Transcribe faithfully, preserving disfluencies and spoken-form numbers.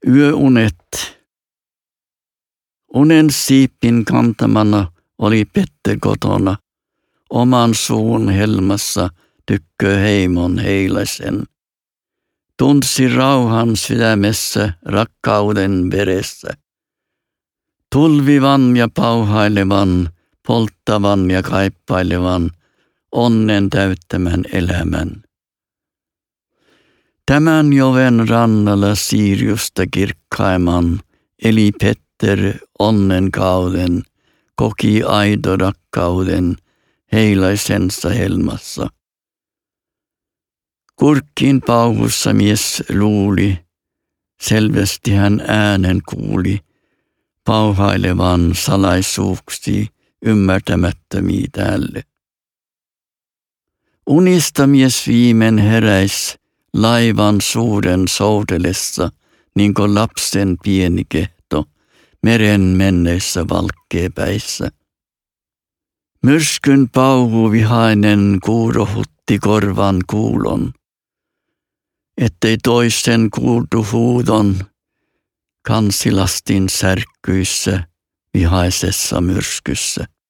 Yöunet. Unen siipin kantamana oli Petter kotona, oman suun helmassa tykkö heimon heilaisen. Tunsi rauhan sydämessä, rakkauden veressä. Tulvivan ja pauhailevan, polttavan ja kaippailevan, onnen täyttämän elämän. Tämän joven rannalla Siiriusta kirkkaimman eli Petter onnen kauden, koki aito rakkauden heilaisensa helmassa. Kurkkiin pauhussa mies luuli, selvästi hän äänen kuuli, pauhailevan salaisuuksi ymmärtämättömiä tälle. Unista mies viimen heräis laivan suuren soudelessa, niin kuin lapsen pieni kehto, meren menneissä valkkeepäissä. Myrskyn pauhu vihainen kuurohutti korvan kuulon, ettei toisten kuultu huudon kansilastin särkyissä vihaisessa myrskyssä.